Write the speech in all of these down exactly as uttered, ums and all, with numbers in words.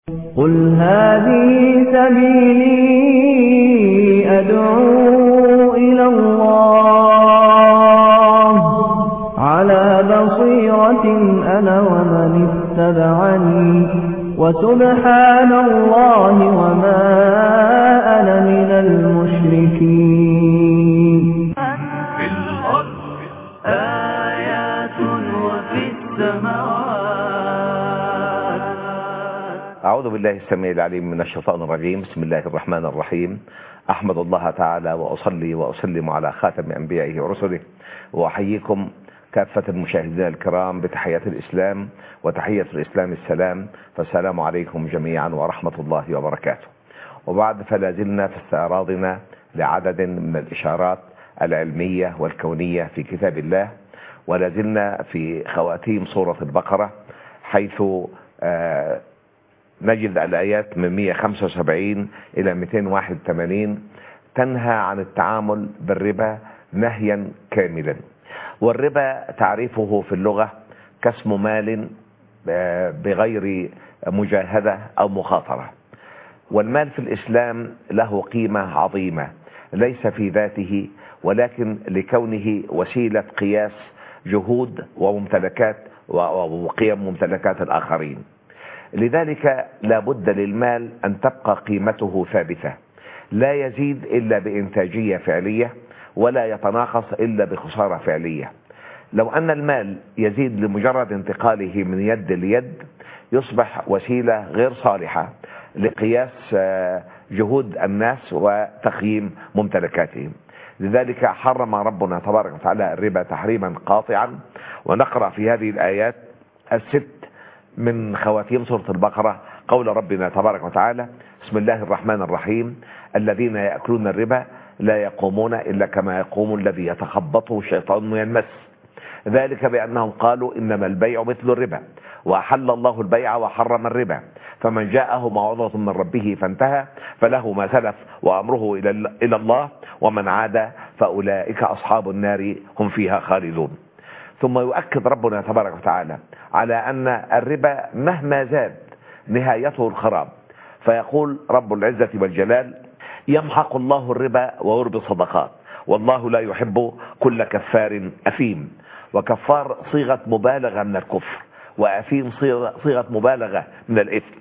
قل هذه سبيلي أدعو إلى الله على بصيرة أنا ومن اتبعني وسبحان الله وما أنا من المشركين. في الأرض آيات وفي السماوات. أعوذ بالله السميع العليم من الشيطان الرجيم. بسم الله الرحمن الرحيم. أحمد الله تعالى وأصلي وأسلم على خاتم أنبيائه ورسله، وأحييكم كافة المشاهدين الكرام بتحية الإسلام، وتحية الإسلام السلام، فالسلام عليكم جميعا ورحمة الله وبركاته. وبعد فلا زلنا في استعراضنا لعدد من الإشارات العلمية والكونية في كتاب الله، ولا زلنا في خواتيم سورة البقرة، حيث آه نجد الآيات من مئة وخمسة وسبعين إلى مئتين وواحد وثمانين تنهى عن التعامل بالربا نهيا كاملا. والربا تعريفه في اللغة كسم مال بغير مجاهدة أو مخاطرة. والمال في الإسلام له قيمة عظيمة ليس في ذاته، ولكن لكونه وسيلة قياس جهود وممتلكات وقيم ممتلكات الآخرين. لذلك لا بد للمال أن تبقى قيمته ثابتة، لا يزيد إلا بإنتاجية فعلية، ولا يتناقص إلا بخسارة فعلية. لو أن المال يزيد لمجرد انتقاله من يد ليد يصبح وسيلة غير صالحة لقياس جهود الناس وتقييم ممتلكاتهم. لذلك حرم ربنا تبارك وتعالى الربا تحريما قاطعا. ونقرأ في هذه الآيات الست من خواتيم سورة البقرة قول ربنا تبارك وتعالى: بسم الله الرحمن الرحيم. الذين يأكلون الربا لا يقومون إلا كما يقوم الذي يتخبطه الشيطان من المس، ذلك بأنهم قالوا إنما البيع مثل الربا وأحل الله البيع وحرم الربا، فمن جاءه موعظة من ربه فانتهى فله ما سلف وأمره إلى الله ومن عاد فأولئك أصحاب النار هم فيها خالدون. ثم يؤكد ربنا تبارك وتعالى على أن الربا مهما زاد نهايته الخراب، فيقول رب العزة والجلال: يمحق الله الربا ويربي الصدقات والله لا يحب كل كفار أثيم. وكفار صيغة مبالغة من الكفر، وأثيم صيغة مبالغة من الإثم.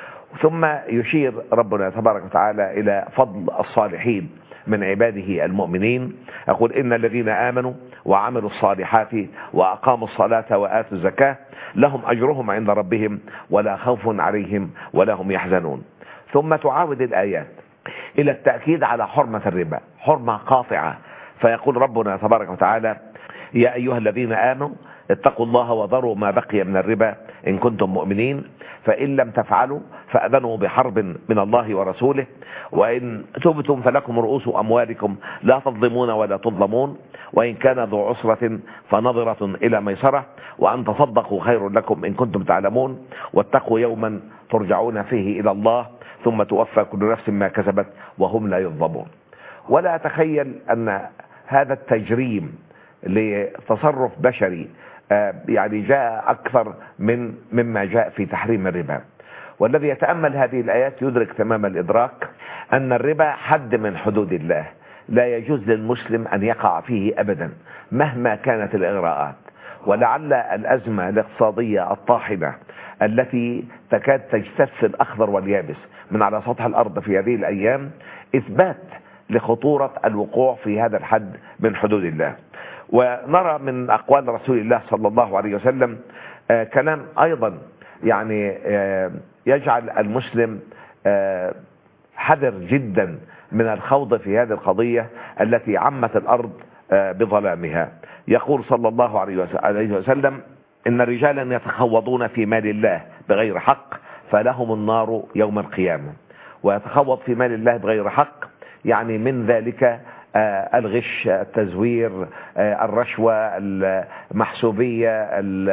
ثم يشير ربنا تبارك وتعالى إلى فضل الصالحين من عباده المؤمنين، يقول: إن الذين آمنوا وعملوا الصالحات وأقاموا الصلاة وآتوا الزكاة لهم أجرهم عند ربهم ولا خوف عليهم ولا هم يحزنون. ثم تعاود الآيات إلى التأكيد على حرمة الربا حرمة قاطعة، فيقول ربنا تبارك وتعالى: يا أيها الذين آمنوا اتقوا الله وذروا ما بقي من الربا إن كنتم مؤمنين، فإن لم تفعلوا فأذنوا بحرب من الله ورسوله، وإن تبتم فلكم رؤوس أموالكم لا تظلمون ولا تظلمون، وإن كان ذو عسرة فنظرة إلى ميسرة، وأن تصدقوا خير لكم إن كنتم تعلمون، واتقوا يوما ترجعون فيه إلى الله ثم توفى كل نفس ما كسبت وهم لا يظلمون. ولا أتخيل أن هذا التجريم لتصرف بشري يعني جاء أكثر من مما جاء في تحريم الربا. والذي يتأمل هذه الآيات يدرك تمام الإدراك أن الربا حد من حدود الله لا يجوز للمسلم أن يقع فيه أبدا مهما كانت الإغراءات. ولعل الأزمة الاقتصادية الطاحنة التي تكاد تجتث الأخضر واليابس من على سطح الأرض في هذه الأيام إثبات لخطورة الوقوع في هذا الحد من حدود الله. ونرى من أقوال رسول الله صلى الله عليه وسلم آه كلام أيضا يعني آه يجعل المسلم آه حذر جدا من الخوض في هذه القضية التي عمت الأرض آه بظلامها. يقول صلى الله عليه وسلم: إن رجالا يتخوضون في مال الله بغير حق فلهم النار يوم القيامة. ويتخوض في مال الله بغير حق يعني من ذلك الغش، التزوير، الرشوة، المحسوبية،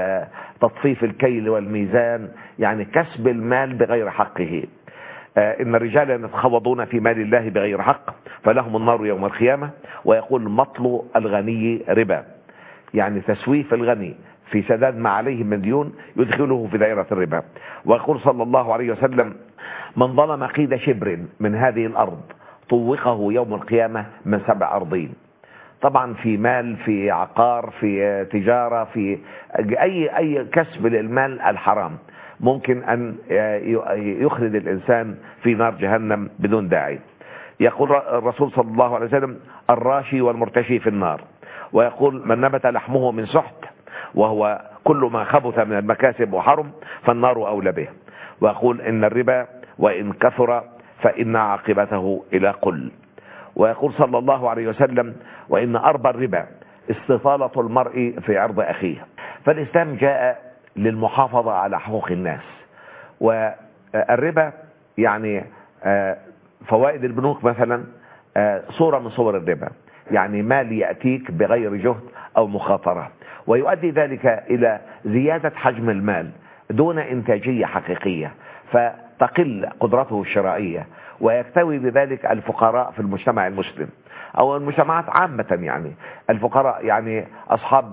تطفيف الكيل والميزان، يعني كسب المال بغير حقه. إن الرجال يتخوضون في مال الله بغير حق فلهم النار يوم القيامة. ويقول: مطل الغني ربا، يعني تسويف الغني في سداد ما عليه من ديون يدخله في دائرة الربا. ويقول صلى الله عليه وسلم: من ظلم قيد شبر من هذه الأرض طوقه يوم القيامة من سبع أرضين. طبعا في مال، في عقار، في تجارة، في أي أي كسب للمال الحرام ممكن أن يخلد الإنسان في نار جهنم بدون داعي. يقول الرسول صلى الله عليه وسلم: الراشي والمرتشي في النار. ويقول: من نبت لحمه من سحت وهو كل ما خبث من المكاسب وحرم فالنار أولى به. ويقول: إن الربا وإن كثر فإن عاقبته إلى قل. ويقول صلى الله عليه وسلم: وإن أربى الربا استطالة المرء في عرض أخيه. فالإسلام جاء للمحافظة على حقوق الناس. والربا يعني فوائد البنوك مثلا صورة من صور الربا، يعني مال يأتيك بغير جهد أو مخاطرة، ويؤدي ذلك إلى زيادة حجم المال دون إنتاجية حقيقية، فتقل قدرته الشرائية، ويكتوي بذلك الفقراء في المجتمع المسلم أو المجتمعات عامة. يعني الفقراء يعني أصحاب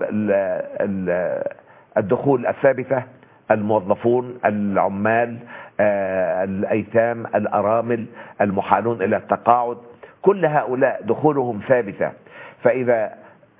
الدخول الثابتة، الموظفون، العمال، الأيتام، الأرامل، المحالون إلى التقاعد، كل هؤلاء دخولهم ثابتة. فإذا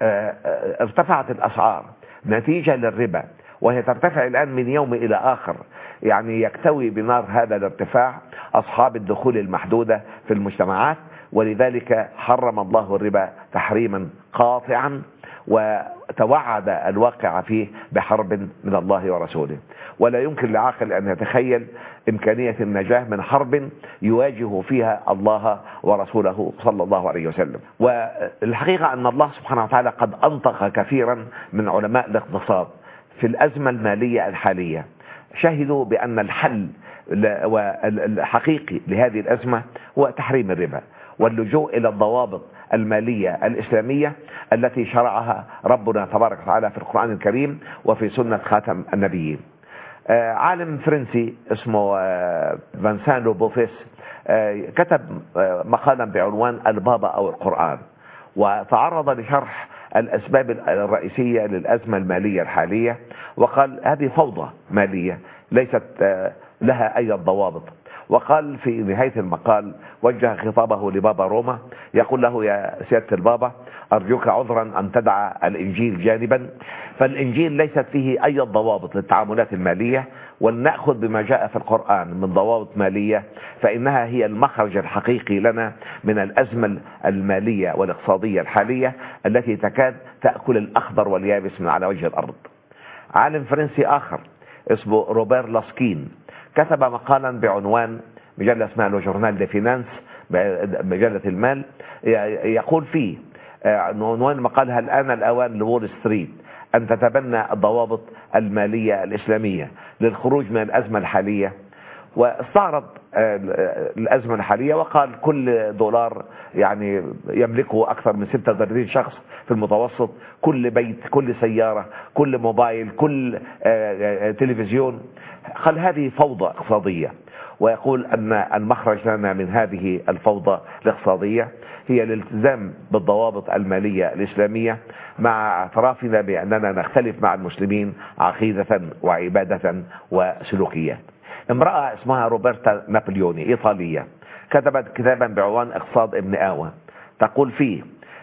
ارتفعت الأسعار نتيجة للربا، وهي ترتفع الآن من يوم إلى آخر، يعني يكتوي بنار هذا الارتفاع أصحاب الدخول المحدودة في المجتمعات. ولذلك حرم الله الربا تحريما قاطعا، وتوعد الواقع فيه بحرب من الله ورسوله. ولا يمكن لعاقل أن يتخيل إمكانية النجاة من حرب يواجه فيها الله ورسوله صلى الله عليه وسلم. والحقيقة أن الله سبحانه وتعالى قد أنطق كثيرا من علماء الاقتصاد في الأزمة المالية الحالية، شهدوا بأن الحل الحقيقي لهذه الأزمة هو تحريم الربا واللجوء إلى الضوابط المالية الإسلامية التي شرعها ربنا تبارك وتعالى في القرآن الكريم وفي سنة خاتم النبيين. عالم فرنسي اسمه فانسان لوبوفيس كتب مقالا بعنوان البابا أو القرآن، وتعرض لشرح الأسباب الرئيسية للأزمة المالية الحالية، وقال هذه فوضى مالية ليست لها أي ضوابط. وقال في نهاية المقال، وجه خطابه لبابا روما، يقول له: يا سيادة البابا، أرجوك عذرا أن تدع الإنجيل جانبا، فالإنجيل ليست فيه أي ضوابط للتعاملات المالية، ولنأخذ بما جاء في القرآن من ضوابط مالية، فإنها هي المخرج الحقيقي لنا من الأزمة المالية والاقتصادية الحالية التي تكاد تأكل الأخضر واليابس من على وجه الأرض. عالم فرنسي آخر اسمه روبير لاسكين كتب مقالا بعنوان، مجلة اسمها لو جورنال دي فينانس، مجلة المال، يقول فيه عنوان المقال: هل آن الأوان لول ستريت أن تتبنى الضوابط المالية الإسلامية للخروج من الأزمة الحالية؟ واستعرض الأزمة الحالية وقال كل دولار يعني يملكه أكثر من ستة وثلاثين شخص في المتوسط، كل بيت، كل سيارة، كل موبايل، كل تلفزيون. قال هذه فوضى اقتصادية، ويقول أن المخرج لنا من هذه الفوضى الاقتصادية هي الالتزام بالضوابط المالية الإسلامية، مع اعترافنا بأننا نختلف مع المسلمين عقيدة وعبادة وسلوكيات. امرأة اسمها روبرتا نابليوني إيطالية كتبت كتابا بعنوان اقتصاد ابن آوى، تقول فيه: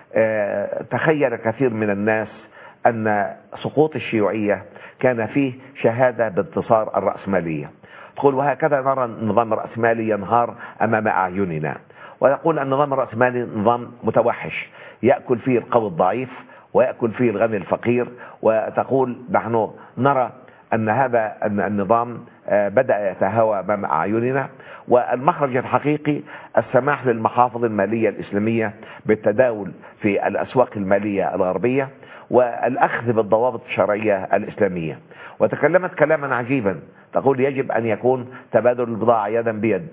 اه تخيل كثير من الناس أن سقوط الشيوعية كان فيه شهادة بانتصار الرأسمالية. تقول: وهكذا نرى النظام الرأسمالي ينهار أمام أعيننا. ويقول أن النظام الرأسمالي نظام متوحش يأكل فيه القوي الضعيف ويأكل فيه الغني الفقير. وتقول: نحن نرى أن هذا النظام بدأ يتهاوى أمام أعيننا، والمخرج الحقيقي السماح للمحافظ المالية الإسلامية بالتداول في الأسواق المالية الغربية والأخذ بالضوابط الشرعية الإسلامية. وتكلمت كلاما عجيبا، تقول: يجب أن يكون تبادل البضاعة يدا بيد،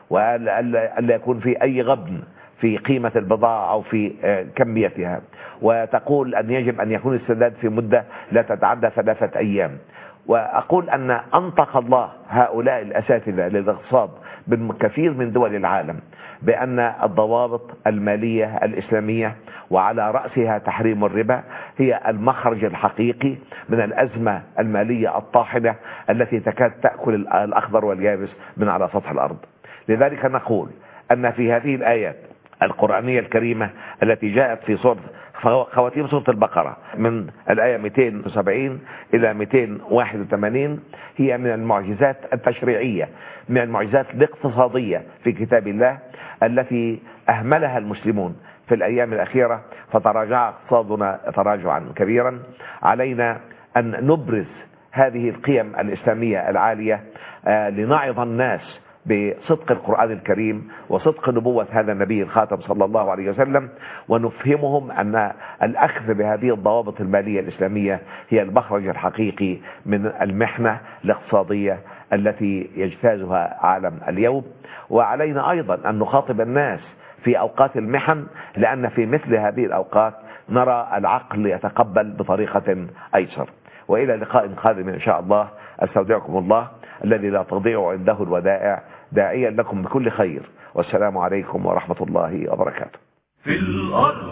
وألا يكون في أي غبن في قيمة البضاعة أو في كميتها. وتقول أن يجب أن يكون السداد في مدة لا تتعدى ثلاثة أيام. وأقول أن أنطق الله هؤلاء الأساتذة للاقتصاد بالكثير من دول العالم بأن الضوابط المالية الإسلامية وعلى رأسها تحريم الربا هي المخرج الحقيقي من الأزمة المالية الطاحنة التي تكاد تأكل الأخضر واليابس من على سطح الأرض. لذلك نقول أن في هذه الآيات القرآنية الكريمة التي جاءت في سورة خواتيم سورة البقرة من الآية مئتين وسبعين إلى مئتين وواحد وثمانين هي من المعجزات التشريعية، من المعجزات الاقتصادية في كتاب الله التي أهملها المسلمون في الأيام الأخيرة فتراجع اقتصادنا تراجعا كبيرا. علينا أن نبرز هذه القيم الإسلامية العالية لنعظ الناس بصدق القرآن الكريم وصدق نبوة هذا النبي الخاتم صلى الله عليه وسلم، ونفهمهم أن الأخذ بهذه الضوابط المالية الإسلامية هي المخرج الحقيقي من المحنة الاقتصادية التي يجتازها عالم اليوم. وعلينا أيضا أن نخاطب الناس في أوقات المحن، لأن في مثل هذه الأوقات نرى العقل يتقبل بطريقة أيسر. وإلى لقاء قادم إن شاء الله، أستودعكم الله الذي لا تضيع عنده الودائع، داعيا لكم بكل خير، والسلام عليكم ورحمة الله وبركاته. في الأرض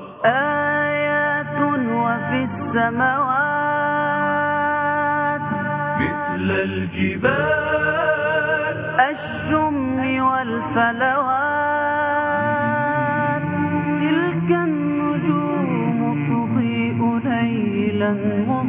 آيات وفي السماوات مثل الجبال الشم والفلوات، تلك النجوم تضيء ليلا